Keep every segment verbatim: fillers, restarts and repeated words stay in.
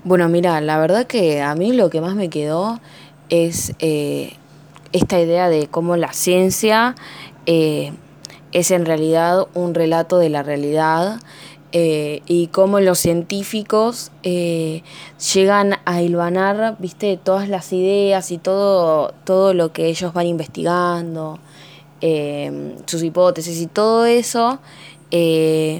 Bueno, mira, la verdad que a mí lo que más me quedó es eh, esta idea de cómo la ciencia eh, es en realidad un relato de la realidad, eh, y cómo los científicos eh, llegan a hilvanar, viste, todas las ideas y todo, todo lo que ellos van investigando, eh, sus hipótesis y todo eso. eh,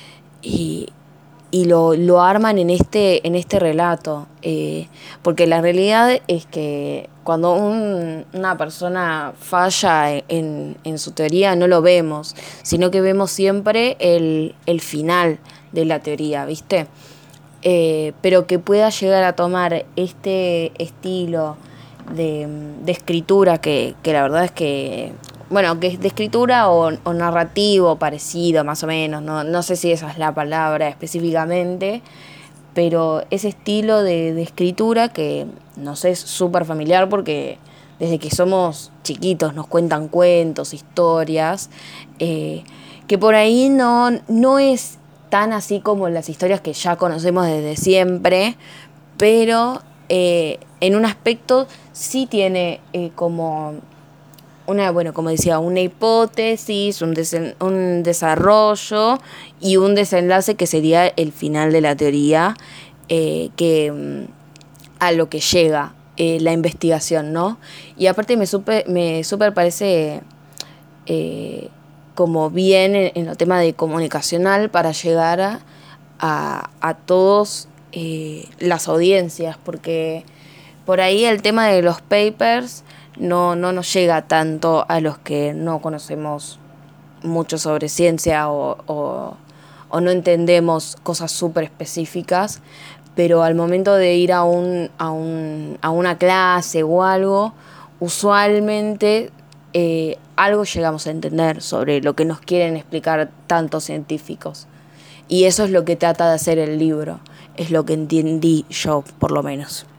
y, y lo, lo arman en este, en este relato. Eh, porque la realidad es que cuando un- una persona falla en, en su teoría no lo vemos, sino que vemos siempre el, el final de la teoría, ¿viste? Eh, pero que pueda llegar a tomar este estilo de, de escritura que, que la verdad es que, bueno, que es de escritura o, o narrativo parecido más o menos, no, no sé si esa es la palabra específicamente, pero ese estilo de, de escritura que nos es súper familiar porque desde que somos chiquitos nos cuentan cuentos, historias, eh, que por ahí no, no es tan así como las historias que ya conocemos desde siempre, pero eh, en un aspecto sí tiene eh, como una, bueno, como decía, una hipótesis, un, desen- un desarrollo y un desenlace que sería el final de la teoría, eh, que mm, a lo que llega eh, la investigación, ¿no? Y aparte me super, me super parece eh, como bien en, en el tema de comunicacional para llegar a, a, a todos eh, las audiencias, porque por ahí el tema de los papers no, no nos llega tanto a los que no conocemos mucho sobre ciencia o, o, o no entendemos cosas súper específicas, pero al momento de ir a, un, a, un, a una clase o algo, usualmente eh, algo llegamos a entender sobre lo que nos quieren explicar tantos científicos. Y eso es lo que trata de hacer el libro, es lo que entendí yo, por lo menos.